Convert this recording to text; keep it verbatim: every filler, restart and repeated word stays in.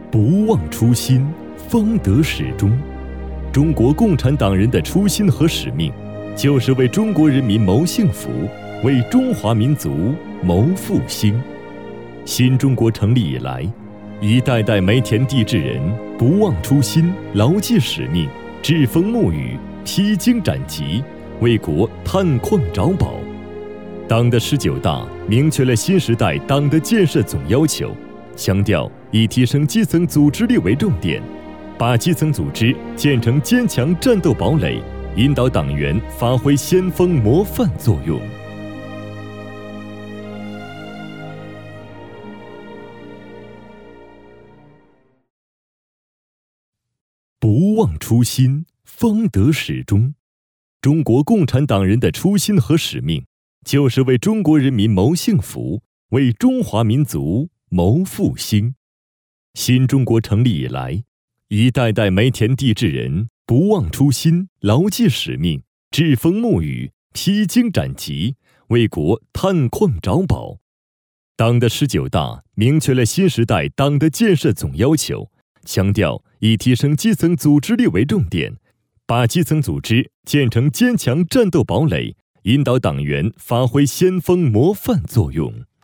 不忘初心，方得始终。中国共产党人的初心和使命，就是为中国人民谋幸福，为中华民族谋复兴。新中国成立以来，一代代埋田地质人不忘初心，牢记使命，栉风沐雨，披荆斩棘，为国探矿找宝。党的十九大明确了新时代党的建设总要求，强调以提升基层组织力为重点，把基层组织建成坚强战斗堡垒，引导党员发挥先锋模范作用。不忘初心，方得始终。中国共产党人的初心和使命，就是为中国人民谋幸福，为中华民族谋复兴。新中国成立以来，一代代埋田地质人不忘初心，牢记使命，栉风沐雨，披荆斩棘，为国探矿找宝。党的十九大明确了新时代党的建设总要求，强调以提升基层组织力为重点，把基层组织建成坚强战斗堡垒，引导党员发挥先锋模范作用。